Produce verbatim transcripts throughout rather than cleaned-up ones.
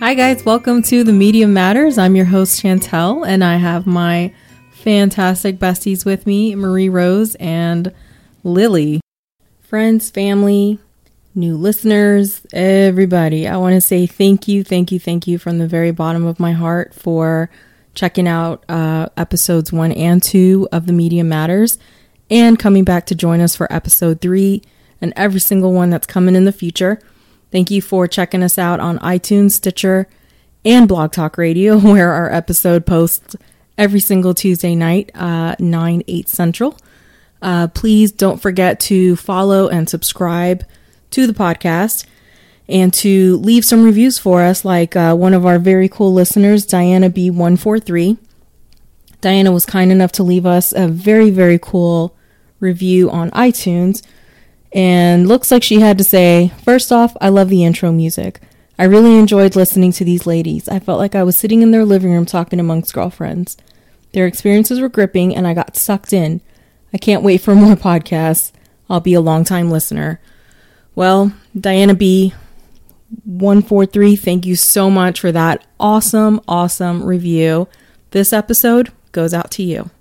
Hi guys, welcome to The Medium Matters. I'm your host Chantel, and I have my fantastic besties with me, Marie Rose and Lily. Friends, family, new listeners, everybody. I want to say thank you, thank you, thank you from the very bottom of my heart for checking out uh, episodes one and two of The Medium Matters and coming back to join us for episode three and every single one that's coming in the future. Thank you for checking us out on iTunes, Stitcher, and Blog Talk Radio, where our episode posts every single Tuesday night, uh, nine, eight Central. Uh, please don't forget to follow and subscribe to the podcast and to leave some reviews for us, like uh, one of our very cool listeners, Diana B one four three. Diana was kind enough to leave us a very, very cool review on iTunes. And looks like she had to say, first off, I love the intro music. I really enjoyed listening to these ladies. I felt like I was sitting in their living room talking amongst girlfriends. Their experiences were gripping and I got sucked in. I can't wait for more podcasts. I'll be a long-time listener. Well, Diana B one four three, thank you so much for that awesome, awesome review. This episode goes out to you.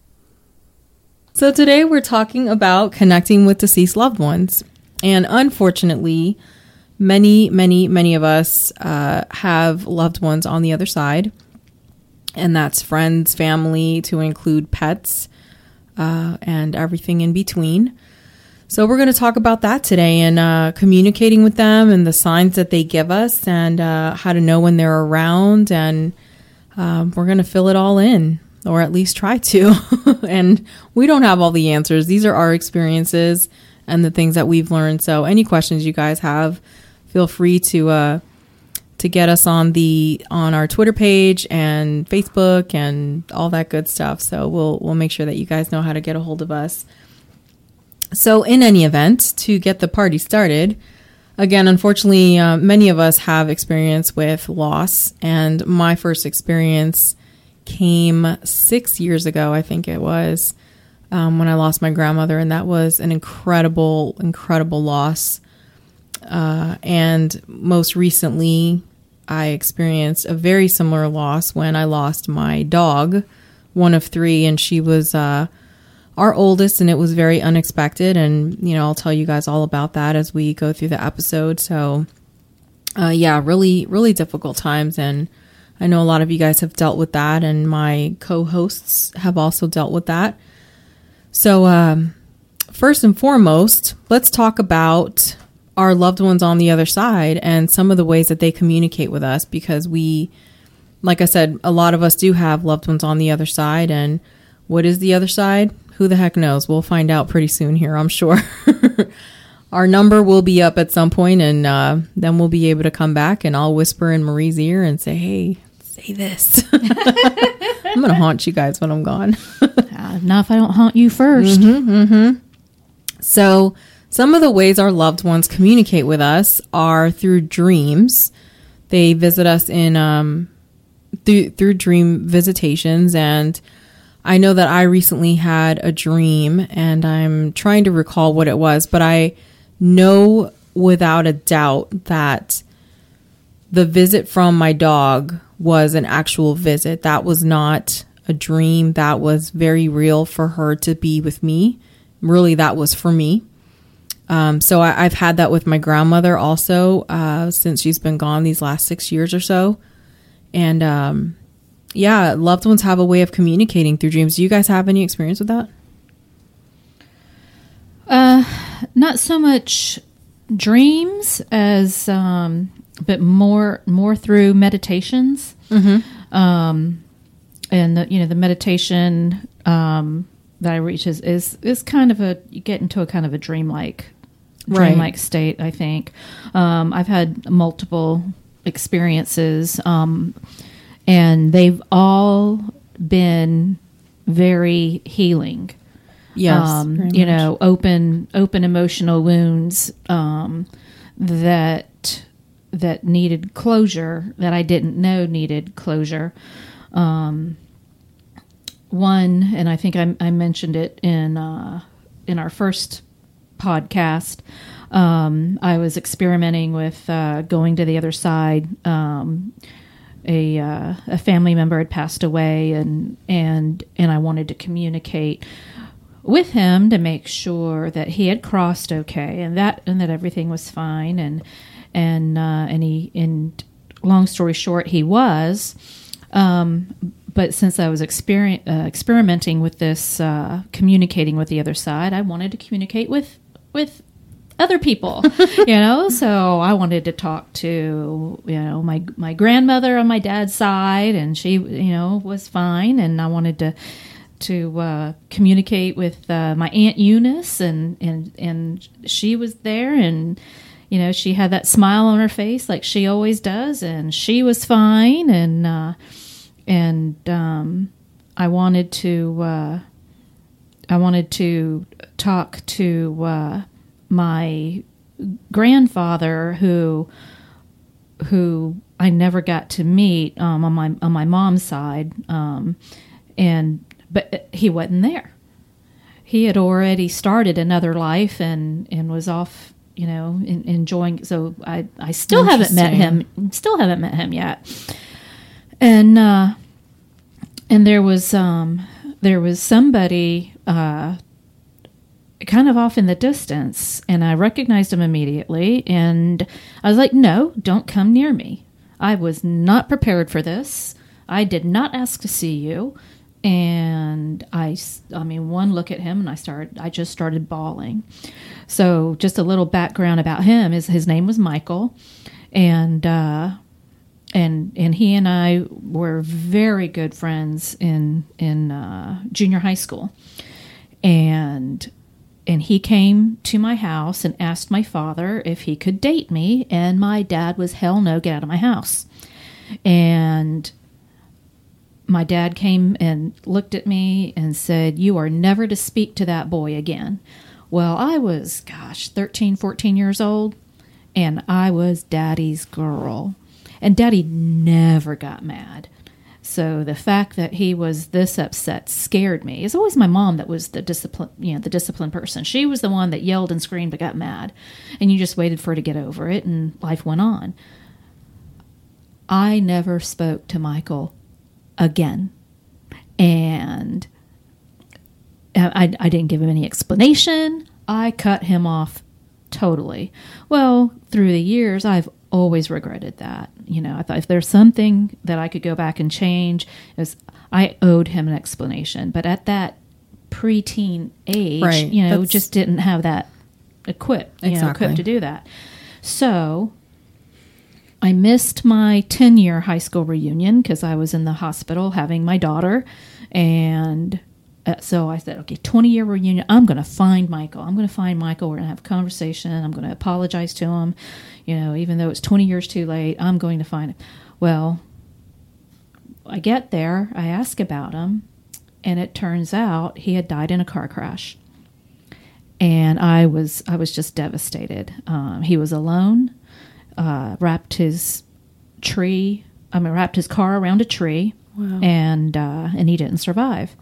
So today we're talking about connecting with deceased loved ones. And unfortunately, many, many, many of us uh, have loved ones on the other side. And that's friends, family, to include pets, uh, and everything in between. So we're going to talk about that today and uh, communicating with them and the signs that they give us and uh, how to know when they're around. And um, we're going to fill it all in. Or at least try to. And we don't have all the answers. These are our experiences and the things that we've learned. So any questions you guys have, feel free to uh, to get us on the on our Twitter page and Facebook and all that good stuff. So we'll we'll make sure that you guys know how to get a hold of us. So in any event, to get the party started, again, unfortunately, uh, many of us have experience with loss. And my first experience came six years ago, I think it was, um, when I lost my grandmother. And that was an incredible, incredible loss. Uh, and most recently, I experienced a very similar loss when I lost my dog, one of three. And she was uh, our oldest, and it was very unexpected. And, you know, I'll tell you guys all about that as we go through the episode. So, uh, yeah, really, really difficult times. And I know a lot of you guys have dealt with that, and my co-hosts have also dealt with that. So um, first and foremost, let's talk about our loved ones on the other side and some of the ways that they communicate with us, because we, like I said, a lot of us do have loved ones on the other side. And what is the other side? Who the heck knows? We'll find out pretty soon here, I'm sure. Our number will be up at some point, and uh, then we'll be able to come back and I'll whisper in Marie's ear and say, hey, say this. I'm going to haunt you guys when I'm gone. uh, not if I don't haunt you first. Mm-hmm, mm-hmm. So some of the ways our loved ones communicate with us are through dreams. They visit us in um, through, through dream visitations. And I know that I recently had a dream, and I'm trying to recall what it was, but I know without a doubt that the visit from my dog was an actual visit. That was not a dream. That was very real for her to be with me. Really, that was for me. Um, so I, I've had that with my grandmother also, uh, since she's been gone these last six years or so. And um, yeah, loved ones have a way of communicating through dreams. Do you guys have any experience with that? Uh, not so much dreams as, um, but more more through meditations. Mm-hmm. Um, and the, you know, the meditation um, that I reach is, is is kind of a you get into a kind of a dreamlike dreamlike right. state. I think um, I've had multiple experiences, um, and they've all been very healing. Yes, um, you much. know, open open emotional wounds um, that that needed closure, that I didn't know needed closure. Um, one, and I think I, I mentioned it in uh, in our first podcast. Um, I was experimenting with uh, going to the other side, um, a uh, a family member had passed away, and and and I wanted to communicate with him to make sure that he had crossed okay, and that and that everything was fine, and and uh, and he and long story short, he was. Um, but since I was exper- uh, experimenting with this, uh, communicating with the other side, I wanted to communicate with with other people, you know. So I wanted to talk to, you know, my my grandmother on my dad's side, and she, you know, was fine, and I wanted to to uh, communicate with uh, my Aunt Eunice, and and and she was there, and you know, she had that smile on her face like she always does, and she was fine, and uh, and um, I wanted to uh, I wanted to talk to uh, my grandfather, who who I never got to meet um, on my on my mom's side, um, and but he wasn't there. He had already started another life and, and was off, you know, in, enjoying. So I, I still haven't met him. Still haven't met him yet. And uh, and there was um, there was somebody uh, kind of off in the distance, and I recognized him immediately. And I was like, "No, don't come near me. I was not prepared for this. I did not ask to see you." And I, I mean, one look at him and I started, I just started bawling. So just a little background about him is his name was Michael, and, uh, and, and he and I were very good friends in, in, uh, junior high school. And, and he came to my house and asked my father if he could date me. And my dad was, hell no, get out of my house. And my dad came and looked at me and said, "You are never to speak to that boy again." Well, I was, gosh, thirteen, fourteen years old, and I was Daddy's girl. And Daddy never got mad. So the fact that he was this upset scared me. It's always my mom that was the discipline, you know, the disciplined person. She was the one that yelled and screamed but got mad. And you just waited for her to get over it, and life went on. I never spoke to Michael again. And I, I didn't give him any explanation. I cut him off totally. Well, through the years, I've always regretted that. You know, I thought if there's something that I could go back and change, is I owed him an explanation. But at that preteen age, right. you know, That's... just didn't have that equipped, you exactly. know, equipped to do that. So I missed my ten-year high school reunion because I was in the hospital having my daughter. And uh, so I said, okay, twenty-year reunion. I'm going to find Michael. I'm going to find Michael. We're going to have a conversation. I'm going to apologize to him. You know, even though it's twenty years too late, I'm going to find him. Well, I get there. I ask about him. And it turns out he had died in a car crash. And I was, I was just devastated. Um, he was alone. Uh, wrapped his tree, I mean, wrapped his car around a tree, wow. and uh, and he didn't survive.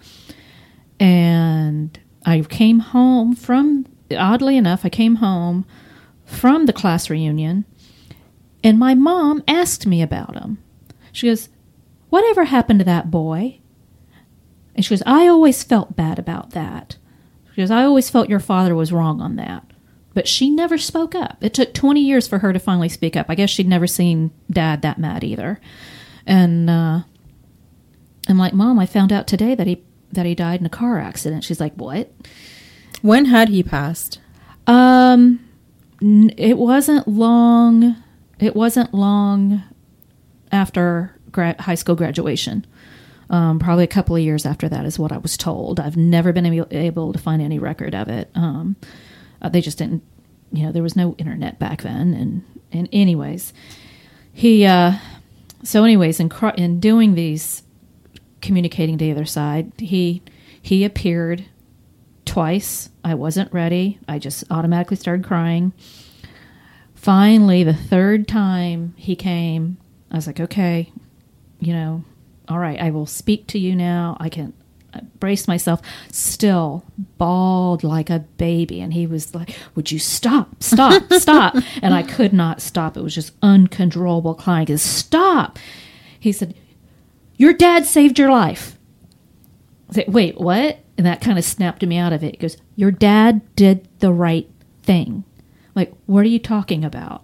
And I came home from, oddly enough, I came home from the class reunion, and my mom asked me about him. She goes, "Whatever happened to that boy?" And she goes, "I always felt bad about that." She goes, "I always felt your father was wrong on that." But she never spoke up. It took twenty years for her to finally speak up. I guess she'd never seen Dad that mad either. And uh, I'm like, "Mom, I found out today that he that he died in a car accident." She's like, "What?" When had he passed? Um, it wasn't long. It wasn't long after gra- high school graduation. Um, probably a couple of years after that is what I was told. I've never been able, able to find any record of it. Um, Uh, they just didn't, you know, there was no internet back then. And, and anyways, he, uh, so anyways, in, cr- in doing these, communicating to the other side, he, he appeared twice. I wasn't ready. I just automatically started crying. Finally, the third time he came, I was like, okay, you know, all right, I will speak to you now. I can, I braced myself, still bawled like a baby. And he was like, "Would you stop, stop, stop?" And I could not stop. It was just uncontrollable crying. He goes, "Stop." He said, your dad saved your life. I said, wait, what? And that kind of snapped me out of it. He goes, your dad did the right thing. Like, what are you talking about?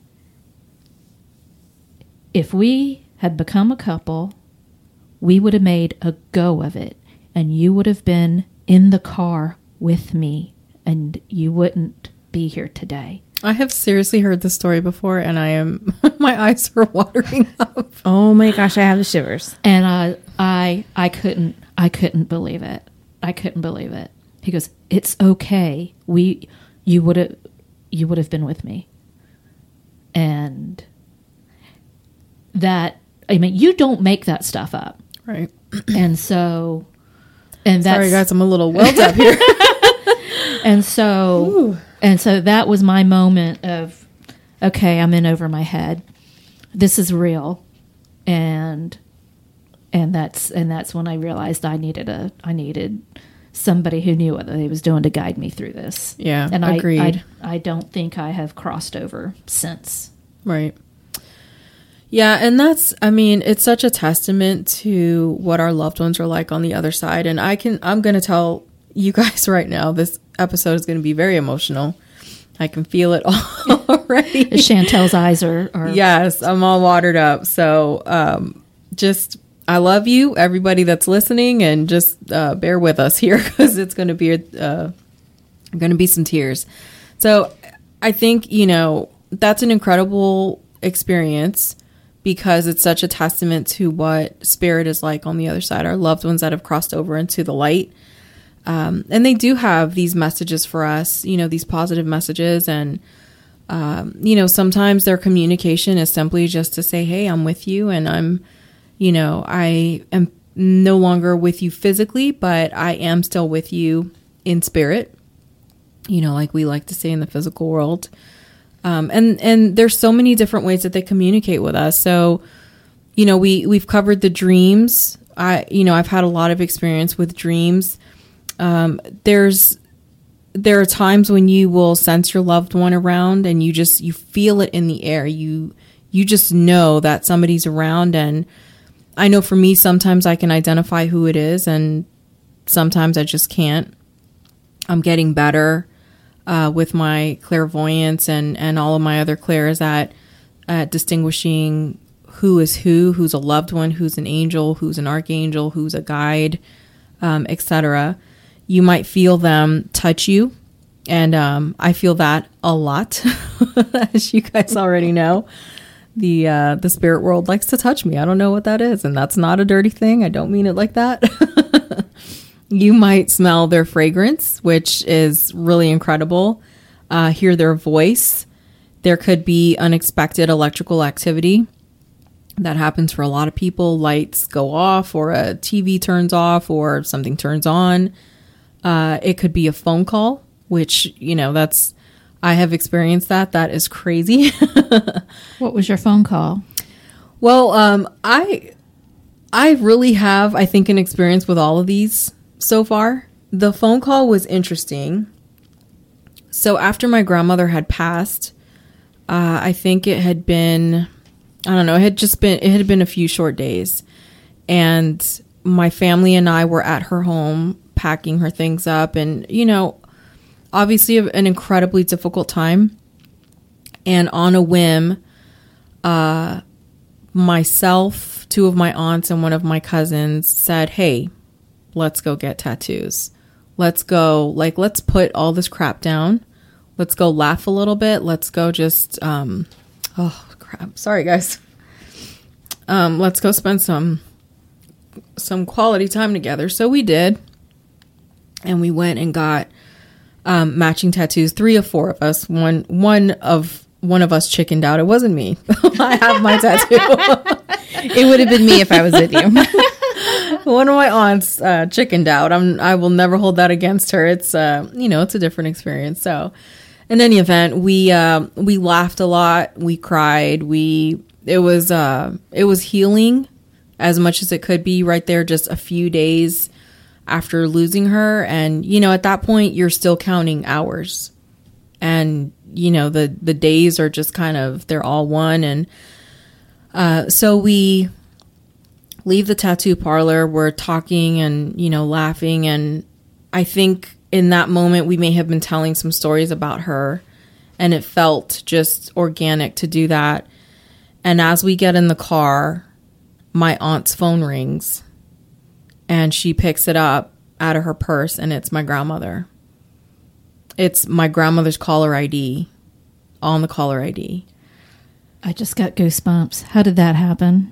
If we had become a couple, we would have made a go of it. And you would have been in the car with me. And you wouldn't be here today. I have seriously heard this story before, and I am, my eyes are watering up. Oh my gosh, I have the shivers. And I, I, I couldn't, I couldn't believe it. I couldn't believe it. He goes, it's okay. We, you would have, you would have been with me. And that, I mean, you don't make that stuff up. Right. And so, and that's, sorry guys, I'm a little welled up here. And so, Ooh. and so that was my moment of, okay, I'm in over my head. This is real. And, and that's, and that's when I realized I needed a, I needed somebody who knew what he was doing to guide me through this. Yeah. And agreed. I, I, I don't think I have crossed over since. Right. Yeah. And that's, I mean, it's such a testament to what our loved ones are like on the other side. And I can, I'm going to tell you guys right now, this episode is going to be very emotional. I can feel it already. Chantel's eyes are, are... Yes, I'm all watered up. So um, just, I love you, everybody that's listening, and just uh, bear with us here because it's going to be uh, going to be some tears. So I think, you know, that's an incredible experience because it's such a testament to what spirit is like on the other side, our loved ones that have crossed over into the light. Um, and they do have these messages for us, you know, these positive messages. And, um, you know, sometimes their communication is simply just to say, hey, I'm with you. And I'm, you know, I am no longer with you physically, but I am still with you in spirit, you know, like we like to say in the physical world. Um, and, and there's so many different ways that they communicate with us. So, you know, we, we've covered the dreams. I, you know, I've had a lot of experience with dreams. Um, there's, there are times when you will sense your loved one around and you just, you feel it in the air. You, you just know that somebody's around. And I know for me, sometimes I can identify who it is and sometimes I just can't. I'm getting better, uh, with my clairvoyance and, and all of my other clairs at, at distinguishing who is who, who's a loved one, who's an angel, who's an archangel, who's a guide, um, et cetera. You might feel them touch you. And um, I feel that a lot, as you guys already know. The uh, the spirit world likes to touch me. I don't know what that is. And that's not a dirty thing. I don't mean it like that. You might smell their fragrance, which is really incredible. Uh, hear their voice. There could be unexpected electrical activity. That happens for a lot of people. Lights go off or a T V turns off or something turns on. Uh, it could be a phone call, which, you know, that's, I have experienced that. That is crazy. What was your phone call? Well, um, I, I really have, I think, an experience with all of these so far. The phone call was interesting. So after my grandmother had passed, uh, I think it had been, I don't know, it had just been, it had been a few short days. And my family and I were at her home packing her things up and, you know, obviously an incredibly difficult time. And on a whim, uh, myself, two of my aunts and one of my cousins said, hey, let's go get tattoos. Let's go, like, let's put all this crap down. Let's go laugh a little bit. Let's go just, um, oh crap. Sorry guys. Um, let's go spend some, some quality time together. So we did. And we went and got um, matching tattoos. Three of four of us. One one of one of us chickened out. It wasn't me. I have my tattoo. It would have been me if I was with you. One of my aunts uh, chickened out. I'm. I will never hold that against her. It's uh, you know, it's a different experience. So, in any event, we uh, we laughed a lot. We cried. We it was uh, it was healing as much as it could be. Right there, just a few days after losing her. And, you know, at that point, you're still counting hours. And, you know, the, the days are just kind of, they're all one. And uh, so we leave the tattoo parlor. We're talking and, you know, laughing. And I think in that moment, we may have been telling some stories about her. And it felt just organic to do that. And as we get in the car, my aunt's phone rings. And she picks it up out of her purse. And it's my grandmother. It's my grandmother's caller I D. On the caller I D. I just got goosebumps. How did that happen?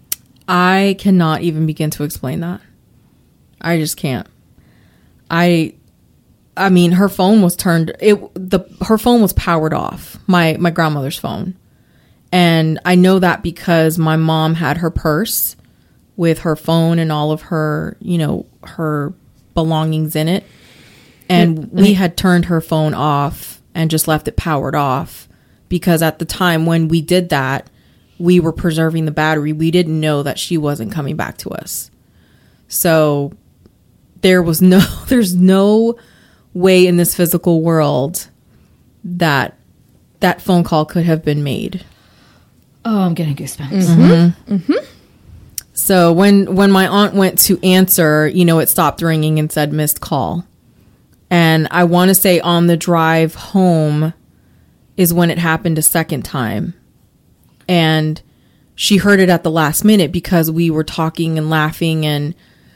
I cannot even begin to explain that. I just can't. I, I mean, her phone was turned. It the her phone was powered off. My my grandmother's phone, and I know that because my mom had her purse with her phone and all of her, you know, her belongings in it, and we had turned her phone off and just left it powered off because at the time when we did that, we were preserving the battery. We didn't know that she wasn't coming back to us. So there was no, there's no way in this physical world that that phone call could have been made. Oh, I'm getting goosebumps. Mm-hmm. Mm-hmm. So when, when my aunt went to answer, you know, it stopped ringing and said missed call. And I want to say on the drive home is when it happened a second time. And she heard it at the last minute because we were talking and laughing, and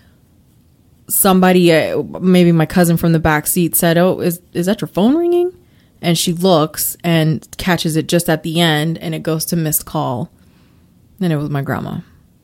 somebody, uh, maybe my cousin from the back seat said, "Oh, is is that your phone ringing?" And she looks and catches it just at the end, and it goes to missed call. And it was my grandma.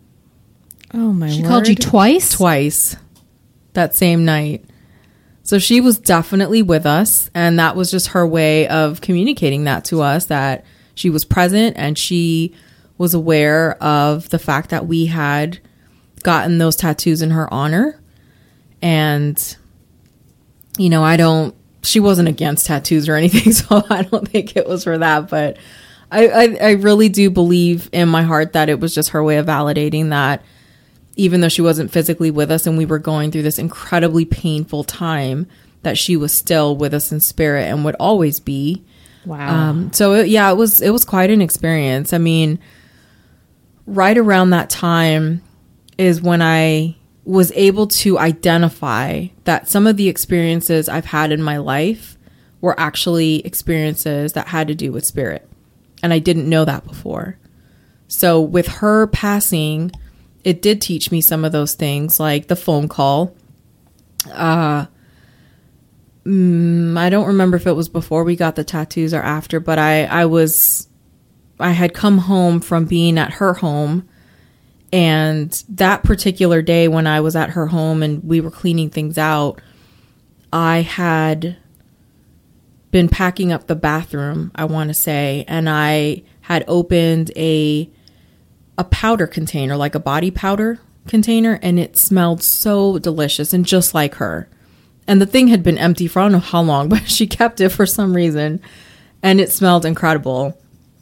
Oh my! She word. called you twice? Twice that same night. So she was definitely with us, and that was just her way of communicating that to us, that she was present and she was aware of the fact that we had gotten those tattoos in her honor. And, you know, I don't, she wasn't against tattoos or anything, so I don't think it was for that. But I, I, I really do believe in my heart that it was just her way of validating that even though she wasn't physically with us and we were going through this incredibly painful time, that she was still with us in spirit and would always be. Wow. Um, so it, yeah, it was, it was quite an experience. I mean, right around that time is when I was able to identify that some of the experiences I've had in my life were actually experiences that had to do with spirit. And I didn't know that before. So with her passing, it did teach me some of those things, like the phone call. Uh, mm, I don't remember if it was before we got the tattoos or after, but I, I was, I had come home from being at her home. And that particular day when I was at her home and we were cleaning things out, I had been packing up the bathroom, I want to say, and I had opened a a powder container, like a body powder container, and it smelled so delicious and just like her. And the thing had been empty for I don't know how long, but she kept it for some reason, and it smelled incredible.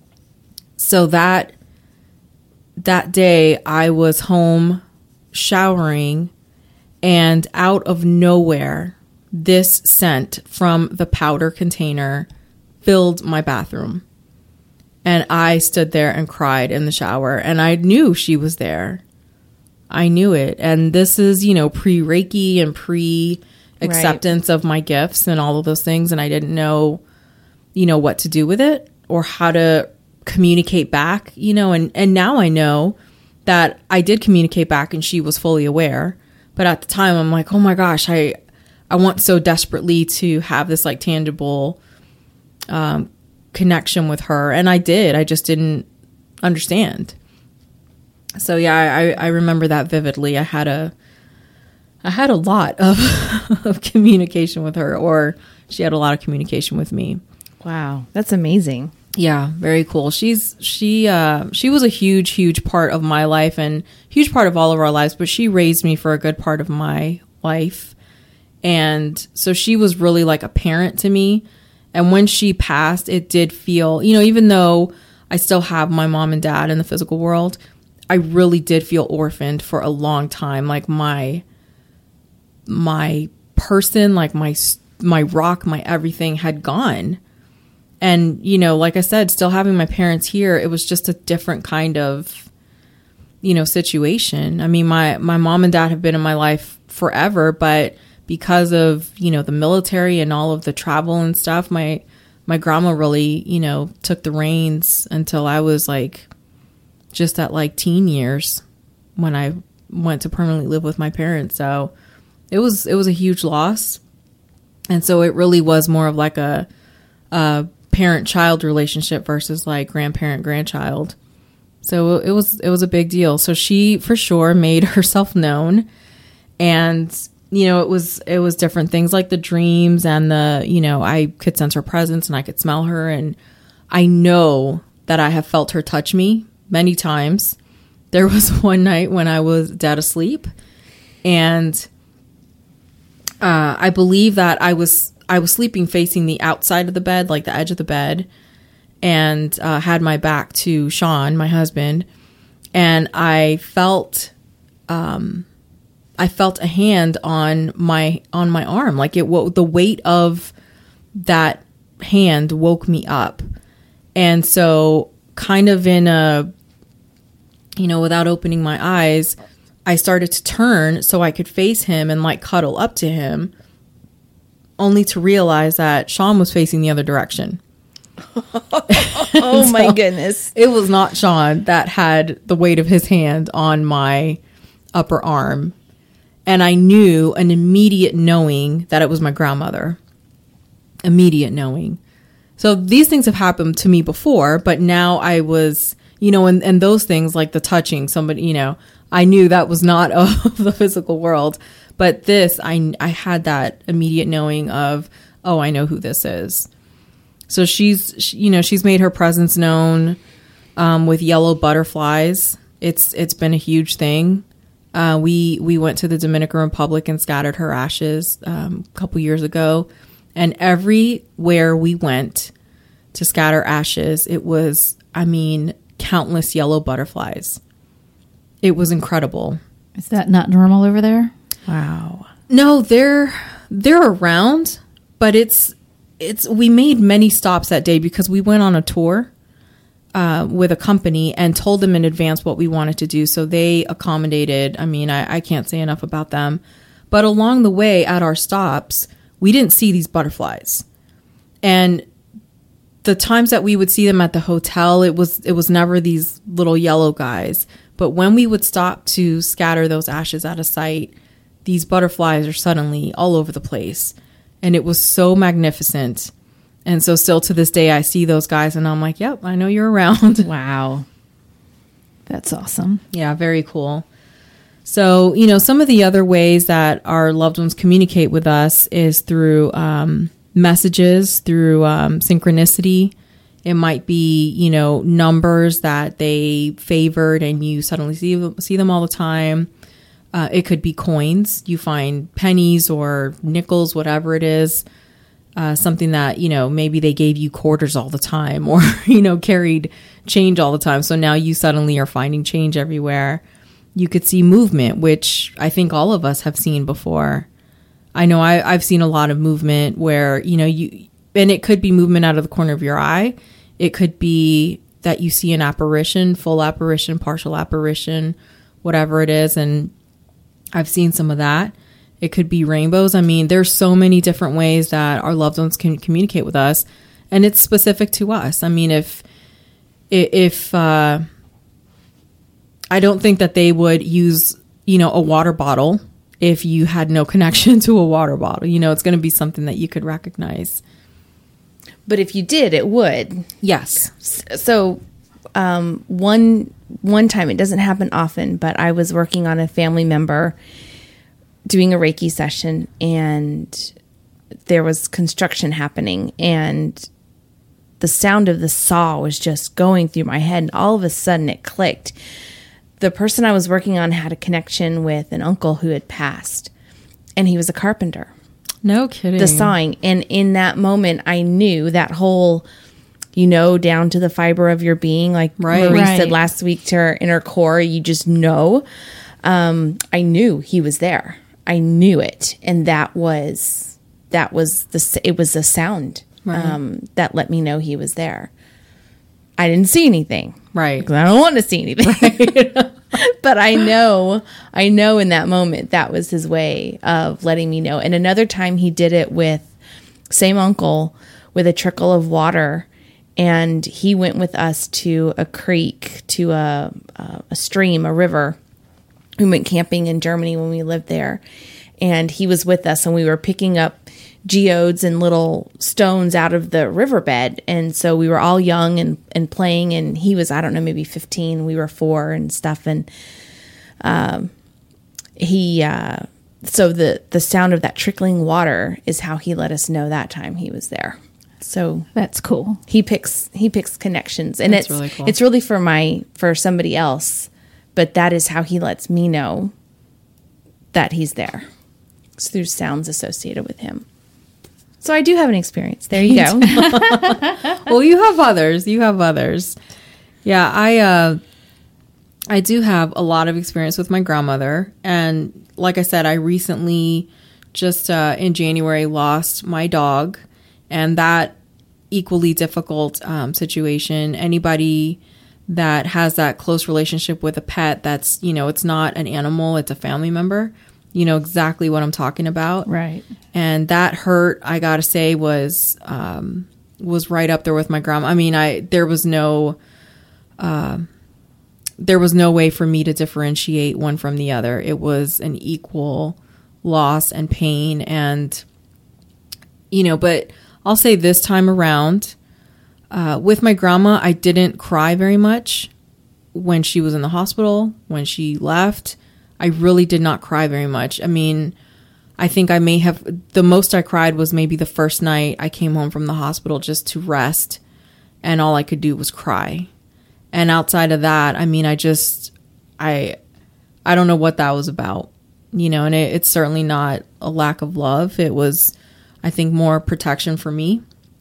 So that that day I was home showering, and out of nowhere, this scent from the powder container filled my bathroom. And I stood there and cried in the shower, and I knew she was there. I knew it. And this is, you know, pre-Reiki and pre-acceptance right. of my gifts and all of those things. And I didn't know, you know, what to do with it or how to communicate back, you know, and, and now I know that I did communicate back and she was fully aware. But at the time I'm like, oh my gosh, I, I want so desperately to have this like tangible, um, connection with her, and I did. I just didn't understand. So yeah, I, I remember that vividly. I had a I had a lot of of communication with her, or she had a lot of communication with me. Wow, that's amazing. Yeah, very cool. She's she uh she was a huge huge part of my life and huge part of all of our lives, but she raised me for a good part of my life. And so she was really like a parent to me. And when she passed, it did feel, you know, even though I still have my mom and dad in the physical world, I really did feel orphaned for a long time. Like my, my person, like my, my rock, my everything had gone. And, you know, like I said, still having my parents here, it was just a different kind of, you know, situation. I mean, my, my mom and dad have been in my life forever, but because of, you know, the military and all of the travel and stuff, my, my grandma really, you know, took the reins until I was like, just at like teen years when I went to permanently live with my parents. So it was, it was a huge loss. And so it really was more of like a, a parent-child relationship versus like grandparent-grandchild. So it was, it was a big deal. So she for sure made herself known. And, you know, it was, it was different things like the dreams and the, you know, I could sense her presence and I could smell her. And I know that I have felt her touch me many times. There was one night when I was dead asleep, and uh, I believe that I was I was sleeping facing the outside of the bed, like the edge of the bed, and uh, had my back to Sean, my husband, and I felt um, I felt a hand on my on my arm, like it the weight of that hand woke me up, and so kind of in a, you know, without opening my eyes, I started to turn so I could face him and like cuddle up to him, only to realize that Sean was facing the other direction. Oh my goodness. It was not Sean that had the weight of his hand on my upper arm. And I knew an immediate knowing that it was my grandmother. Immediate knowing. So these things have happened to me before, but now I was, you know, and, and those things like the touching somebody, you know, I knew that was not of the physical world. But this, I, I had that immediate knowing of, oh, I know who this is. So she's, she, you know, she's made her presence known um, with yellow butterflies. It's it's been a huge thing. Uh, we we went to the Dominican Republic and scattered her ashes um, a couple years ago. And everywhere we went to scatter ashes, it was, I mean, countless yellow butterflies. It was incredible. Is that not normal over there? Wow. No, they're they're around, but it's it's we made many stops that day because we went on a tour uh, with a company and told them in advance what we wanted to do. So they accommodated. I mean, I, I can't say enough about them. But along the way at our stops, we didn't see these butterflies. And the times that we would see them at the hotel, it was it was never these little yellow guys. But when we would stop to scatter those ashes at a site, these butterflies are suddenly all over the place. And it was so magnificent. And so still to this day, I see those guys and I'm like, yep, I know you're around. Wow. That's awesome. Yeah, very cool. So, you know, some of the other ways that our loved ones communicate with us is through um, messages, through um, synchronicity. It might be, you know, numbers that they favored and you suddenly see them, see them all the time. Uh, it could be coins. You find pennies or nickels, whatever it is. Uh, something that, you know, maybe they gave you quarters all the time or, you know, carried change all the time. So now you suddenly are finding change everywhere. You could see movement, which I think all of us have seen before. I know I, I've seen a lot of movement where, you know, you, and it could be movement out of the corner of your eye. It could be that you see an apparition, full apparition, partial apparition, whatever it is. And I've seen some of that. It could be rainbows. I mean, there's so many different ways that our loved ones can communicate with us, and it's specific to us. I mean, if, if, uh, I don't think that they would use, you know, a water bottle if you had no connection to a water bottle. You know, it's going to be something that you could recognize. But if you did, it would. Yes. So um, one one time, it doesn't happen often, but I was working on a family member doing a Reiki session, and there was construction happening, and the sound of the saw was just going through my head, and all of a sudden it clicked. The person I was working on had a connection with an uncle who had passed, and he was a carpenter. No kidding. The sawing. And in that moment, I knew that whole, you know, down to the fiber of your being, like right. Marie right. said last week, to her inner core, you just know. Um, I knew he was there. I knew it. And that was, that was the, it was the sound right. um, that let me know he was there. I didn't see anything. Right. Because I don't want to see anything. Right. but I know, I know in that moment that was his way of letting me know. And another time he did it with same uncle with a trickle of water. And he went with us to a creek, to a, a, a stream, a river. We went camping in Germany when we lived there. And he was with us, and we were picking up geodes and little stones out of the riverbed. And so we were all young and, and playing. And he was, I don't know, maybe fifteen. We were four and stuff. And um, he, uh, so the, the sound of that trickling water is how he let us know that time he was there. So that's cool. He picks he picks connections, and That's it's really cool. It's really for my for somebody else, but that is how he lets me know that he's there. It's through sounds associated with him. So I do have an experience. There you go. Well, you have others. You have others. Yeah, I uh, I do have a lot of experience with my grandmother, and like I said, I recently just uh, in January lost my dog. And that equally difficult um, situation. Anybody that has that close relationship with a pet, that's, you know, it's not an animal, it's a family member. You know exactly what I'm talking about. Right. And that hurt, I gotta say, was um, was right up there with my grandma. I mean, I there was no uh, there was no way for me to differentiate one from the other. It was an equal loss and pain, and you know, but I'll say this time around, uh, with my grandma, I didn't cry very much when she was in the hospital, when she left. I really did not cry very much. I mean, I think I may have, the most I cried was maybe the first night I came home from the hospital just to rest, and all I could do was cry. And outside of that, I mean, I just, I, I don't know what that was about, you know, and it, it's certainly not a lack of love. It was, I think, more protection for me.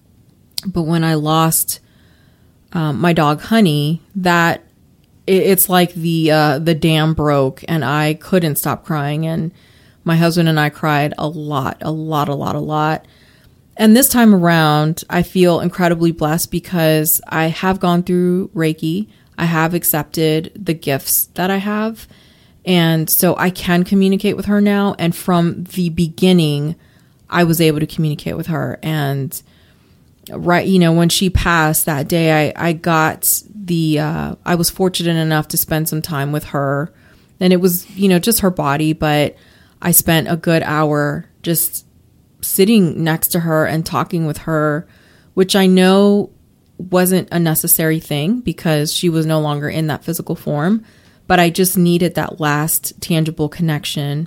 But when I lost um, my dog Honey, that it, it's like the uh, the dam broke, and I couldn't stop crying. And my husband and I cried a lot, a lot, a lot, a lot. And this time around, I feel incredibly blessed because I have gone through Reiki. I have accepted the gifts that I have, and so I can communicate with her now. And from the beginning, I was able to communicate with her. And right, you know, when she passed that day, I, I got the, uh, I was fortunate enough to spend some time with her, and it was, you know, just her body, but I spent a good hour just sitting next to her and talking with her, which I know wasn't a necessary thing because she was no longer in that physical form, but I just needed that last tangible connection.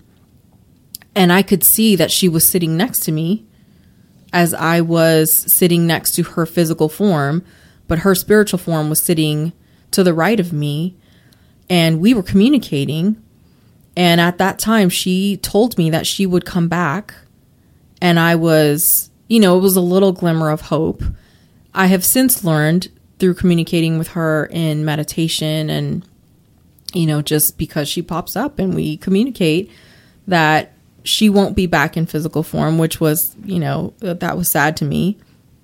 And I could see that she was sitting next to me as I was sitting next to her physical form, but her spiritual form was sitting to the right of me, and we were communicating. And at that time, she told me that she would come back, and I was, you know, it was a little glimmer of hope. I have since learned through communicating with her in meditation and, you know, just because she pops up and we communicate, that she won't be back in physical form, which was, you know, that was sad to me.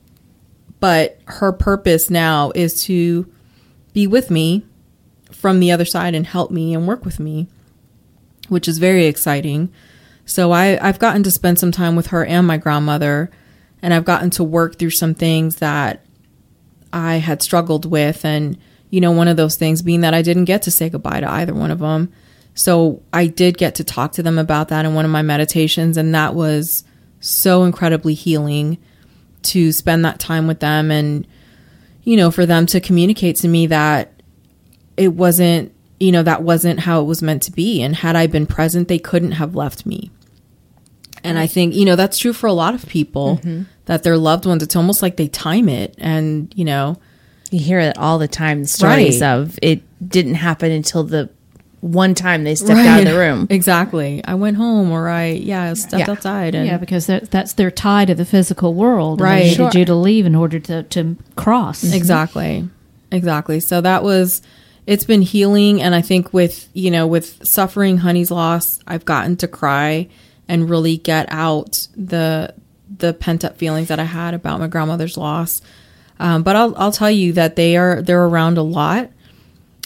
But her purpose now is to be with me from the other side and help me and work with me, which is very exciting. So I, I've gotten to spend some time with her and my grandmother, and I've gotten to work through some things that I had struggled with. And, you know, one of those things being that I didn't get to say goodbye to either one of them. So I did get to talk to them about that in one of my meditations, and that was so incredibly healing to spend that time with them, and, you know, for them to communicate to me that it wasn't, you know, that wasn't how it was meant to be. And had I been present, they couldn't have left me. And I think, you know, that's true for a lot of people, mm-hmm. that their loved ones, it's almost like they time it. And, you know, you hear it all the time, the stories right. of it didn't happen until the one time they stepped right. out of the room. Exactly. I went home, or I, yeah, I stepped yeah. outside. And yeah, because that, that's their tie to the physical world. And right. they needed Sure. you to leave in order to, to cross. Exactly. Exactly. So that was, it's been healing. And I think with, you know, with suffering Honey's loss, I've gotten to cry and really get out the, the pent up feelings that I had about my grandmother's loss. Um, but I'll, I'll tell you that they are, they're around a lot.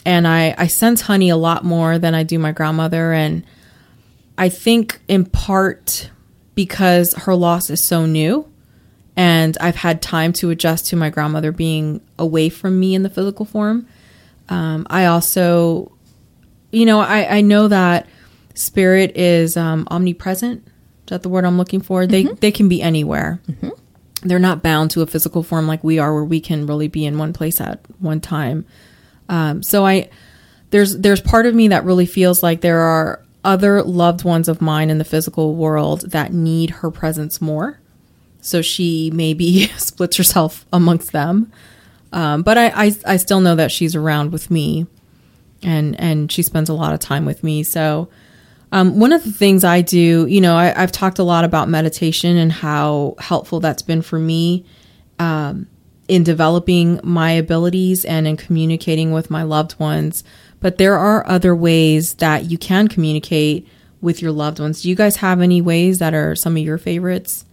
and I, I sense honey a lot more than I do my grandmother. And I think in part because her loss is so new and I've had time to adjust to my grandmother being away from me in the physical form. Um, I also, you know, I, I know that spirit is um, omnipresent. Is that the word I'm looking for? They, mm-hmm. they can be anywhere. Mm-hmm. They're not bound to a physical form like we are, where we can really be in one place at one time. Um, so I, there's, there's part of me that really feels like there are other loved ones of mine in the physical world that need her presence more. So she maybe splits herself amongst them. Um, but I, I, I still know that she's around with me, and, and she spends a lot of time with me. So, um, one of the things I do, you know, I, I've talked a lot about meditation and how helpful that's been for me, um, in developing my abilities and in communicating with my loved ones. But there are other ways that you can communicate with your loved ones. Do you guys have any ways that are some of your favorites?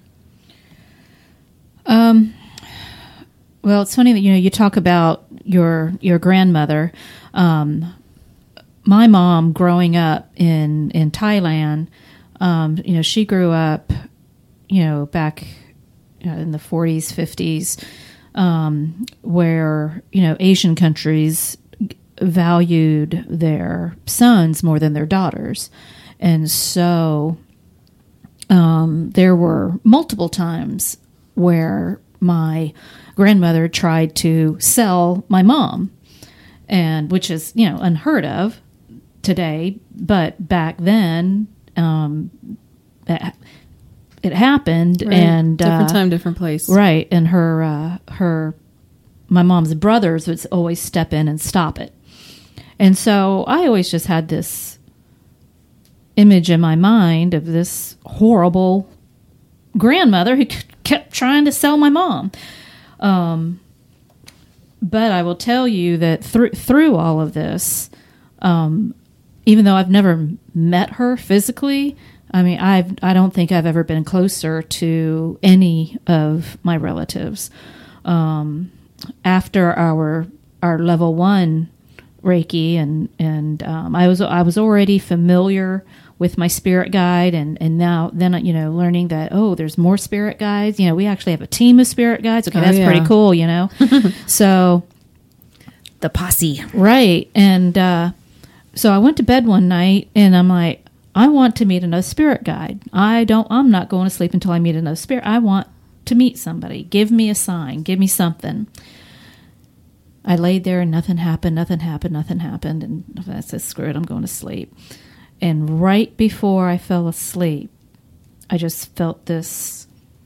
Um, well, it's funny that, you know, you talk about your, your grandmother. Um, my mom growing up in, in Thailand, um, you know, she grew up, you know, back you know, in the forties, fifties, um, where, you know, Asian countries valued their sons more than their daughters. And so, um, there were multiple times where my grandmother tried to sell my mom, and which is, you know, unheard of today, but back then, um, it, it happened, right. and different uh, time, different place, right? And her, uh, her, my mom's brothers would always step in and stop it, and so I always just had this image in my mind of this horrible grandmother who kept trying to sell my mom. Um, but I will tell you that through through all of this, um, even though I've never met her physically, I mean, I've I don't think I've ever been closer to any of my relatives. Um, after our our level one Reiki, and and um, I was I was already familiar with my spirit guide, and, and now then, you know, learning that, oh, there's more spirit guides. You know, we actually have a team of spirit guides. Okay, oh, that's yeah. pretty cool, you know. So the posse. Right. And uh, so I went to bed one night and I'm like, I want to meet another spirit guide. I don't, I'm not going to sleep until I meet another spirit. I want to meet somebody. Give me a sign. Give me something. I laid there and nothing happened, nothing happened, nothing happened. And I said, screw it, I'm going to sleep. And right before I fell asleep, I just felt this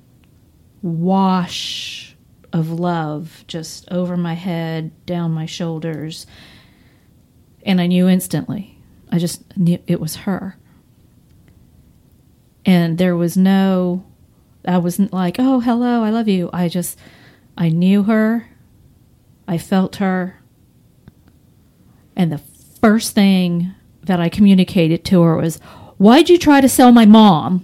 wash of love just over my head, down my shoulders. And I knew instantly. I just knew it was her. And there was no, I wasn't like, oh, hello, I love you. I just, I knew her. I felt her. And the first thing that I communicated to her was, why'd you try to sell my mom?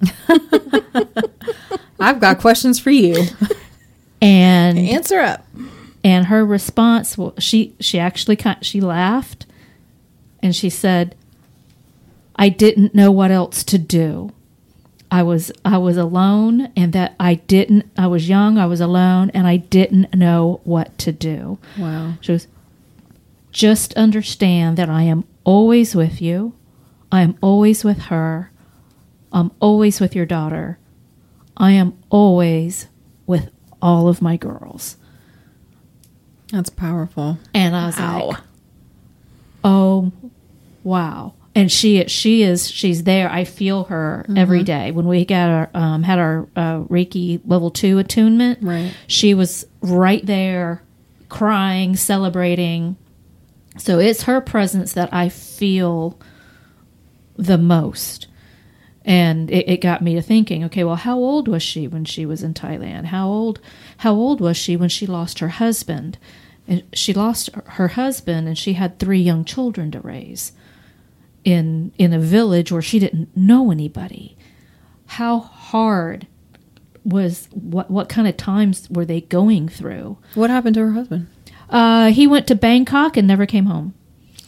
I've got questions for you. And answer up. And her response, well, she, she actually, she laughed and she said, I didn't know what else to do. I was, I was alone, and that I didn't, I was young, I was alone, and I didn't know what to do. Wow. She was, just understand that I am always with you. I am always with her. I'm always with your daughter. I am always with all of my girls. That's powerful. And I was wow. like, oh, wow. And she she is, she's there. I feel her mm-hmm. every day. When we got our, um, had our uh, Reiki level two attunement, right. she was right there crying, celebrating. So it's her presence that I feel the most. And it, it got me to thinking, okay, well, how old was she when she was in Thailand? How old, how old was she when she lost her husband? And she lost her husband, and she had three young children to raise in in a village where she didn't know anybody. How hard was, what what kind of times were they going through? What happened to her husband? Uh, he went to Bangkok and never came home.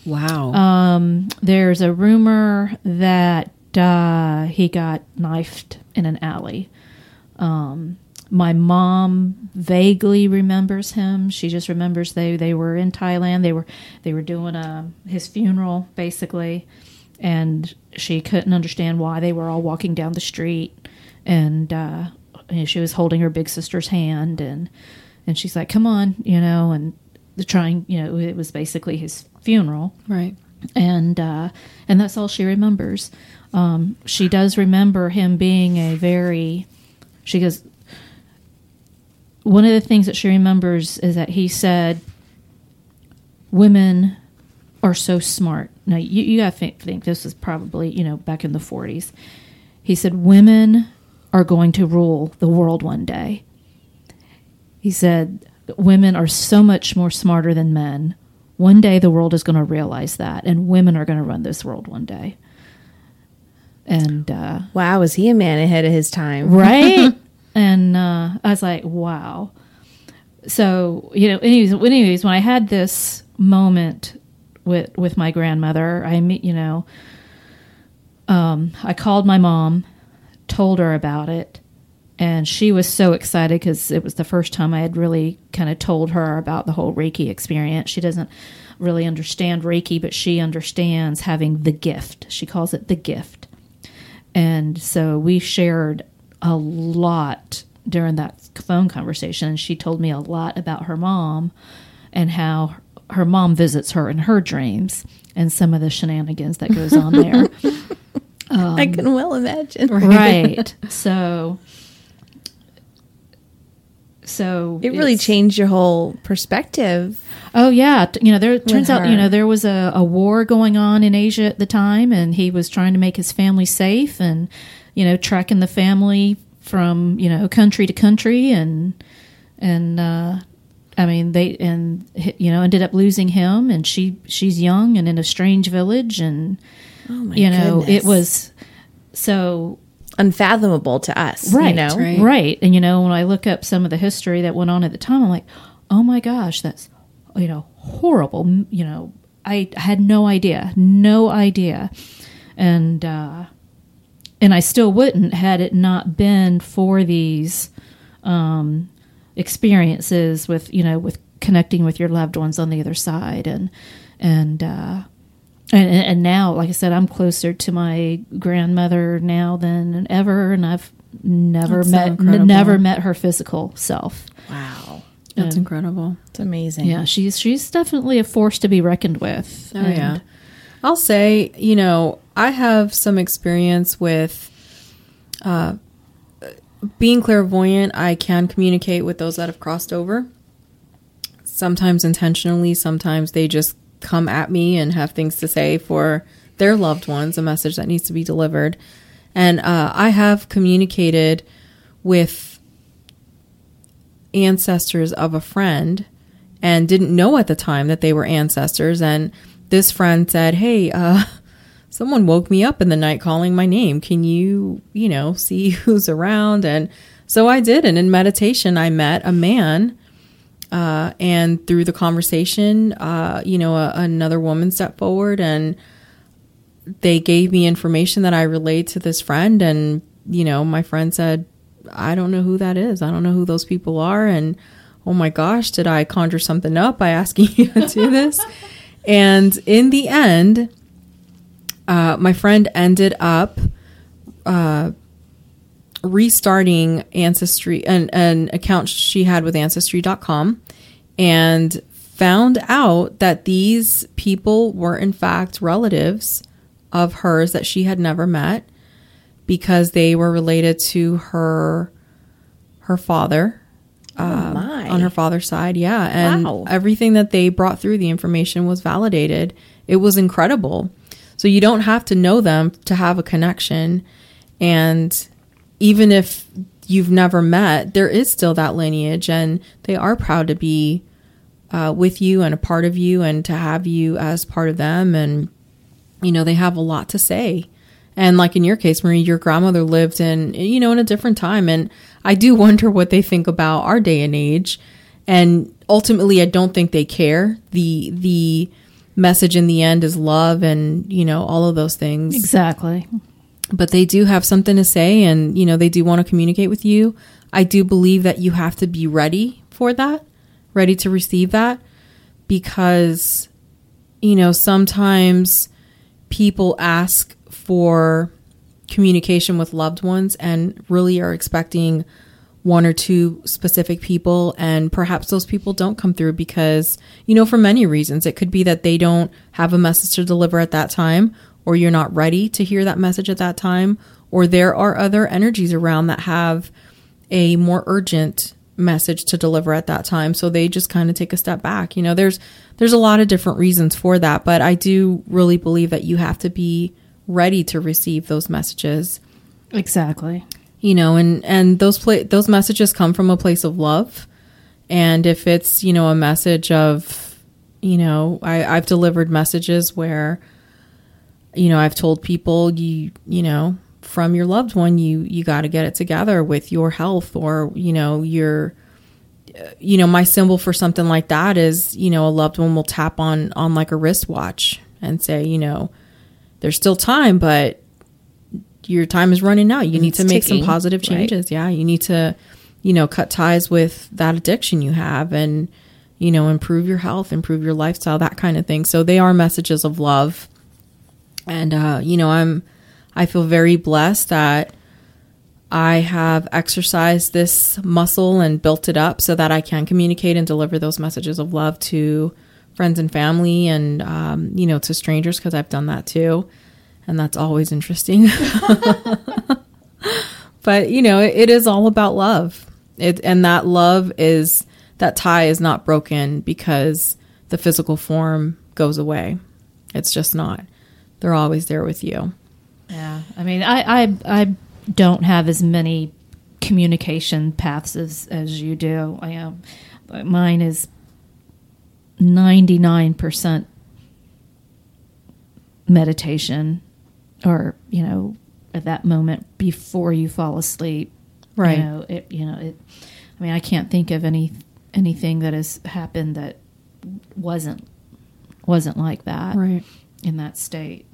Wow. Um, there's a rumor that uh, he got knifed in an alley. Um, my mom vaguely remembers him. She just remembers they, they were in Thailand. They were they were doing a, his funeral, basically, and she couldn't understand why they were all walking down the street. And uh, you know, she was holding her big sister's hand, and and she's like, "Come on," you know, and the trying, you know, it was basically his funeral, Right. and uh, and that's all she remembers. Um, she does remember him being a very. She goes. One of the things that she remembers is that he said, "Women are so smart." Now you you gotta think, think this is probably, you know, back in the forties. He said, "Women are going to rule the world one day." He said, "Women are so much more smarter than men. One day the world is going to realize that, and women are going to run this world one day." And uh, Wow, was he a man ahead of his time? right? And uh, I was like, wow. So, you know, anyways, anyways, when I had this moment with with my grandmother, I meet, you know, um, I called my mom, told her about it, and she was so excited because it was the first time I had really kind of told her about the whole Reiki experience. She doesn't really understand Reiki, but she understands having the gift. She calls it the gift. And so we shared a lot during that phone conversation. And she told me a lot about her mom and how her mom visits her in her dreams and some of the shenanigans that goes on there. Um, I can well imagine. right. So, so It really it's- changed your whole perspective. Oh yeah, T- you know, there it turns out, her. you know, there was a, a war going on in Asia at the time, and he was trying to make his family safe, and you know, tracking the family from, you know, country to country, and and uh, I mean, they and you know ended up losing him, and she she's young and in a strange village, and Oh my you know, goodness. it was so. Unfathomable to us, Right, you know? right. right. And, you know, when I look up some of the history that went on at the time, I'm like, oh my gosh, that's, you know, horrible. M- You know, I had no idea, no idea. And, uh, and I still wouldn't had it not been for these, um, experiences with, you know, with connecting with your loved ones on the other side. And, and, uh, And, and now, like I said, I'm closer to my grandmother now than ever, and I've never That's so met incredible. n- never met her physical self. Wow. That's Um, incredible. It's amazing. Yeah, she's she's definitely a force to be reckoned with. Oh, And- yeah. I'll say, you know, I have some experience with uh, being clairvoyant. I can communicate with those that have crossed over. Sometimes intentionally, sometimes they just come at me and have things to say for their loved ones, a message that needs to be delivered. And uh, I have communicated with ancestors of a friend and didn't know at the time that they were ancestors. And this friend said, hey, uh, someone woke me up in the night calling my name. Can you, you know, see who's around? And so I did. And in meditation, I met a man. Uh, and through the conversation, uh, you know, a, another woman stepped forward and they gave me information that I relayed to this friend. And, you know, my friend said, I don't know who that is. I don't know who those people are. And, oh my gosh, did I conjure something up by asking you to do this? And in the end, uh, my friend ended up uh, restarting Ancestry, an, an account she had with Ancestry dot com, and found out that these people were in fact relatives of hers that she had never met because they were related to her her father. Um, my. on her father's side, yeah. And Wow. everything that they brought through, the information was validated. It was incredible. So you don't have to know them to have a connection. And even if you've never met, there is still that lineage, and they are proud to be uh, with you and a part of you and to have you as part of them. And, you know, they have a lot to say. And like in your case, Marie, your grandmother lived in, you know, in a different time. And I do wonder what they think about our day and age. And ultimately, I don't think they care. The, the message in the end is love and, you know, all of those things. Exactly. But they do have something to say, and, you know, they do want to communicate with you. I do believe that you have to be ready for that, ready to receive that, because, you know, sometimes people ask for communication with loved ones and really are expecting one or two specific people, and perhaps those people don't come through because, you know, for many reasons. It could be that they don't have a message to deliver at that time, or you're not ready to hear that message at that time, or there are other energies around that have a more urgent message to deliver at that time. So they just kind of take a step back. You know, there's there's a lot of different reasons for that, but I do really believe that you have to be ready to receive those messages. Exactly. You know, and, and those pla- those messages come from a place of love. And if it's, you know, a message of, you know, I, I've delivered messages where, you know, I've told people, you, you know, from your loved one, you, you got to get it together with your health, or, you know, your, you know, my symbol for something like that is, you know, a loved one will tap on, on like a wristwatch and say, you know, there's still time, but your time is running out. You need It's to make ticking, some positive changes. Right? Yeah. You need to, you know, cut ties with that addiction you have and, you know, improve your health, improve your lifestyle, that kind of thing. So they are messages of love. And, uh, you know, I'm, I feel very blessed that I have exercised this muscle and built it up so that I can communicate and deliver those messages of love to friends and family and, um, you know, to strangers, because I've done that too. And that's always interesting. But, you know, it, it is all about love. It, and that love is, that tie is not broken because the physical form goes away. It's just not. They're always there with you. Yeah. I mean, I, I, I don't have as many communication paths as, as you do. I am, but mine is ninety-nine percent meditation, or, you know, at that moment before you fall asleep. Right. You know, it, you know, it, I mean, I can't think of any, anything that has happened that wasn't, wasn't like that. Right. In that state.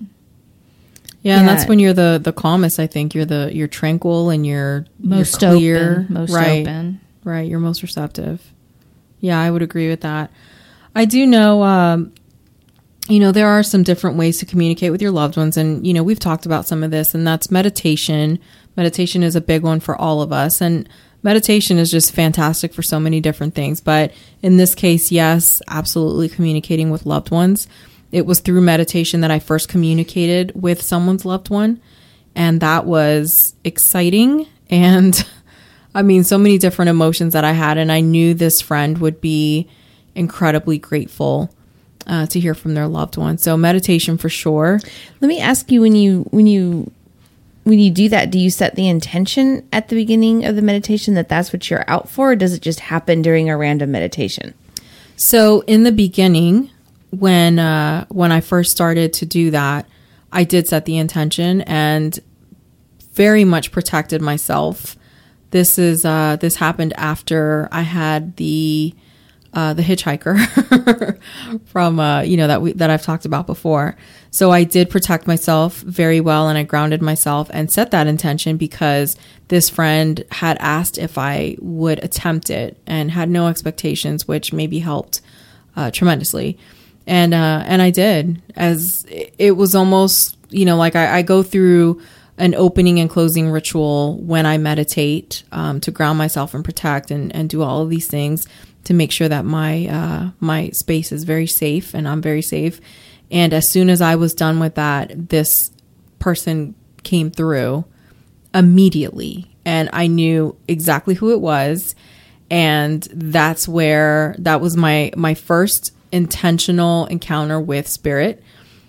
Yeah, and that's when you're the, the calmest. I think you're the you're tranquil and you're most you're clear, open, most right, open. Right, you're most receptive. Yeah, I would agree with that. I do know, um, you know, there are some different ways to communicate with your loved ones, and you know, we've talked about some of this, and that's meditation. Meditation is a big one for all of us, and meditation is just fantastic for so many different things. But in this case, yes, absolutely communicating with loved ones. It was through meditation that I first communicated with someone's loved one. And that was exciting. And I mean, so many different emotions that I had. And I knew this friend would be incredibly grateful uh, to hear from their loved one. So meditation for sure. Let me ask you, when you, when you, when you do that, do you set the intention at the beginning of the meditation that that's what you're out for? Or does it just happen during a random meditation? So in the beginning, when uh, when I first started to do that, I did set the intention and very much protected myself. This is uh, this happened after I had the uh, the hitchhiker from uh, you know that we that I've talked about before. So I did protect myself very well, and I grounded myself and set that intention because this friend had asked if I would attempt it and had no expectations, which maybe helped uh, tremendously. And, uh, and I did, as it was almost, you know, like I, I go through an opening and closing ritual when I meditate, um, to ground myself and protect and, and do all of these things to make sure that my, uh, my space is very safe and I'm very safe. And as soon as I was done with that, this person came through immediately, and I knew exactly who it was. And that's where, that was my, my first intentional encounter with spirit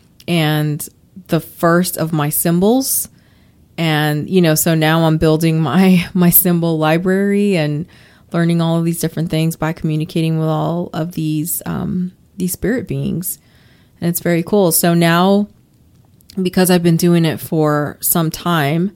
and the first of my symbols. And, you know, so now I'm building my, my symbol library and learning all of these different things by communicating with all of these, um, these spirit beings. And it's very cool. So now, because I've been doing it for some time,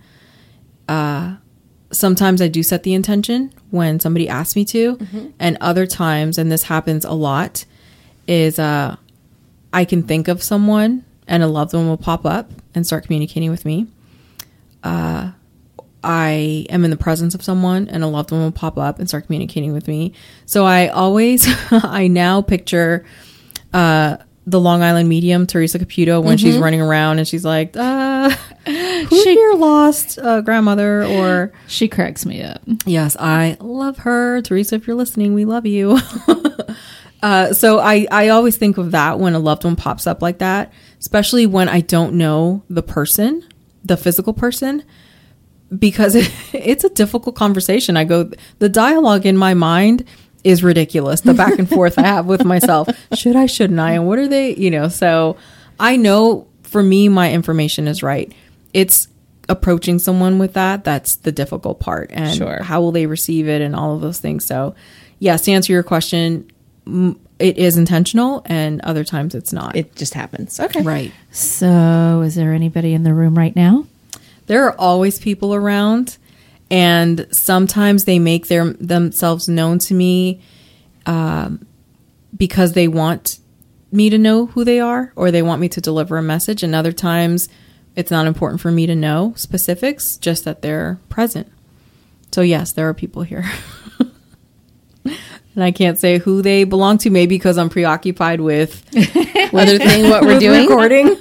uh, sometimes I do set the intention when somebody asks me to, mm-hmm. and other times, and this happens a lot, is uh, I can think of someone and a loved one will pop up and start communicating with me. Uh, I am in the presence of someone and a loved one will pop up and start communicating with me. So I always, I now picture uh, the Long Island medium, Teresa Caputo, when mm-hmm. she's running around and she's like, uh, who's she, your lost uh, grandmother? Or she cracks me up. Yes, I love her. Teresa, if you're listening, we love you. uh, so I, I always think of that when a loved one pops up like that, especially when I don't know the person, the physical person, because it, it's a difficult conversation. I go, the dialogue in my mind is ridiculous. The back and forth I have with myself. Should I, shouldn't I? And what are they, you know, so I know for me, my information is right. It's approaching someone with that. That's the difficult part. And sure. how will they receive it and all of those things. So yes, to answer your question, it is intentional and other times it's not. It just happens. Okay. Right. So is there anybody in the room right now? There are always people around. And sometimes they make their themselves known to me um, because they want me to know who they are or they want me to deliver a message. And other times it's not important for me to know specifics, just that they're present. So yes, there are people here. And I can't say who they belong to, maybe because I'm preoccupied with other thing what we're doing. Recording.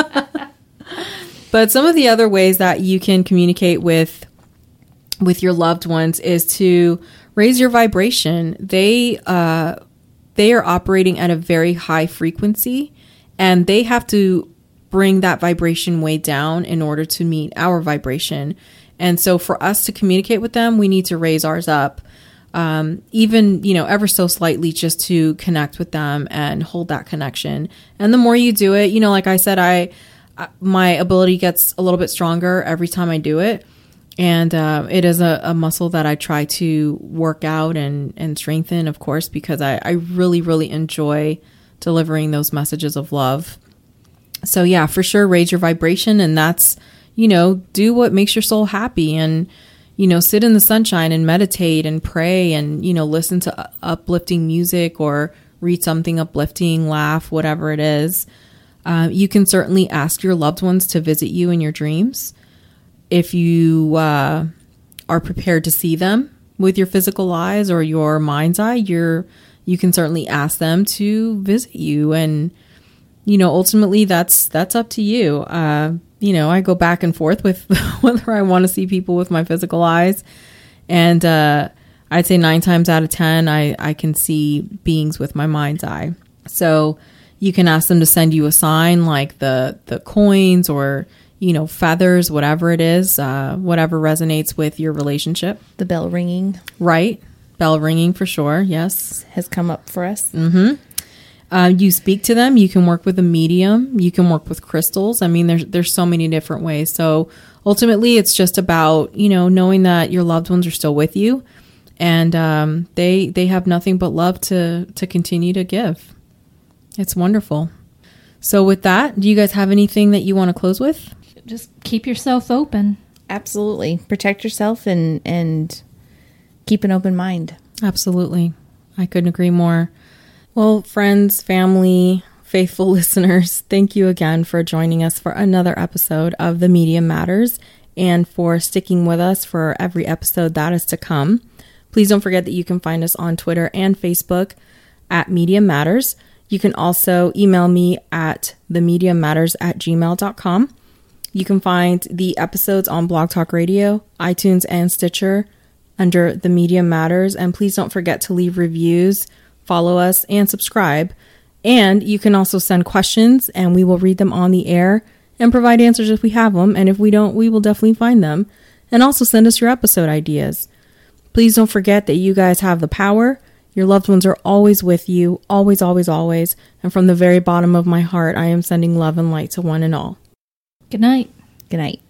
But some of the other ways that you can communicate with with your loved ones is to raise your vibration. They uh, they are operating at a very high frequency, and they have to bring that vibration way down in order to meet our vibration. And so for us to communicate with them, we need to raise ours up, um, even, you know, ever so slightly, just to connect with them and hold that connection. And the more you do it, you know, like I said, I my ability gets a little bit stronger every time I do it. And uh, it is a, a muscle that I try to work out and, and strengthen, of course, because I, I really, really enjoy delivering those messages of love. So yeah, for sure, raise your vibration. And that's, you know, do what makes your soul happy and, you know, sit in the sunshine and meditate and pray and, you know, listen to uplifting music or read something uplifting, laugh, whatever it is. Uh, you can certainly ask your loved ones to visit you in your dreams. If you uh, are prepared to see them with your physical eyes or your mind's eye, you're you can certainly ask them to visit you. And, you know, ultimately that's that's up to you. Uh, you know, I go back and forth with whether I want to see people with my physical eyes. And uh, I'd say nine times out of ten, I, I can see beings with my mind's eye. So you can ask them to send you a sign like the the coins or, you know, feathers, whatever it is, uh, whatever resonates with your relationship. The bell ringing. Right. Bell ringing for sure. Yes. Has come up for us. Mm-hmm. Uh, you speak to them. You can work with a medium. You can work with crystals. I mean, there's, there's so many different ways. So ultimately it's just about, you know, knowing that your loved ones are still with you and um, they, they have nothing but love to, to continue to give. It's wonderful. So with that, do you guys have anything that you want to close with? Just keep yourself open. Absolutely. Protect yourself and, and keep an open mind. Absolutely. I couldn't agree more. Well, friends, family, faithful listeners, thank you again for joining us for another episode of The Medium Matters and for sticking with us for every episode that is to come. Please don't forget that you can find us on Twitter and Facebook at Medium Matters. You can also email me at themediummatters at gmail dot com. You can find the episodes on Blog Talk Radio, iTunes, and Stitcher under The Medium Matters. And please don't forget to leave reviews, follow us, and subscribe. And you can also send questions, and we will read them on the air and provide answers if we have them. And if we don't, we will definitely find them. And also send us your episode ideas. Please don't forget that you guys have the power. Your loved ones are always with you, always, always, always. And from the very bottom of my heart, I am sending love and light to one and all. Good night. Good night.